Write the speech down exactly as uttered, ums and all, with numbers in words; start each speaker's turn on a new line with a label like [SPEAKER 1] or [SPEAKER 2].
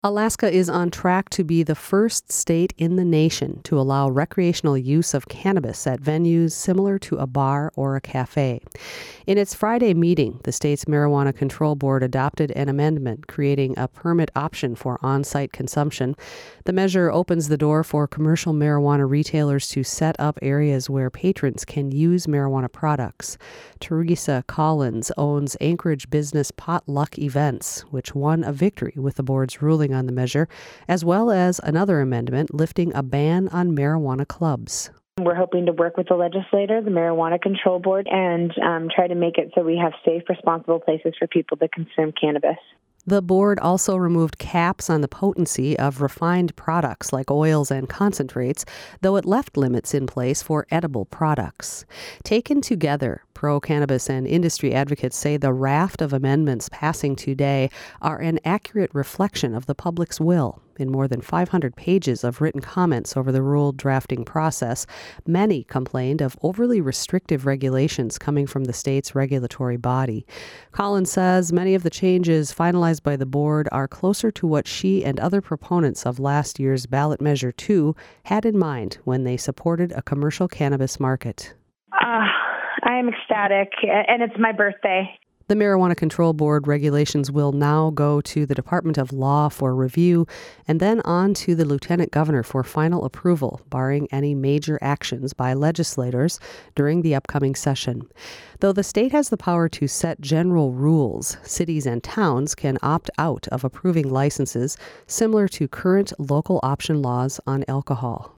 [SPEAKER 1] Alaska is on track to be the first state in the nation to allow recreational use of cannabis at venues similar to a bar or a cafe. In its Friday meeting, the state's Marijuana Control Board adopted an amendment creating a permit option for on-site consumption. The measure opens the door for commercial marijuana retailers to set up areas where patrons can use marijuana products. Teresa Collins owns Anchorage Business Potluck Events, which won a victory with the board's ruling on the measure, as well as another amendment lifting a ban on marijuana clubs.
[SPEAKER 2] We're hoping to work with the legislator, the Marijuana Control Board, and um, try to make it so we have safe, responsible places for people to consume cannabis.
[SPEAKER 1] The board also removed caps on the potency of refined products like oils and concentrates, though it left limits in place for edible products. Taken together, pro-cannabis and industry advocates say the raft of amendments passing today are an accurate reflection of the public's will. In more than five hundred pages of written comments over the rule drafting process, many complained of overly restrictive regulations coming from the state's regulatory body. Collins says many of the changes finalized by the board are closer to what she and other proponents of last year's ballot measure two had in mind when they supported a commercial cannabis market.
[SPEAKER 2] Uh, I am ecstatic, and it's my birthday.
[SPEAKER 1] The Marijuana Control Board regulations will now go to the Department of Law for review and then on to the Lieutenant Governor for final approval, barring any major actions by legislators during the upcoming session. Though the state has the power to set general rules, cities and towns can opt out of approving licenses similar to current local option laws on alcohol.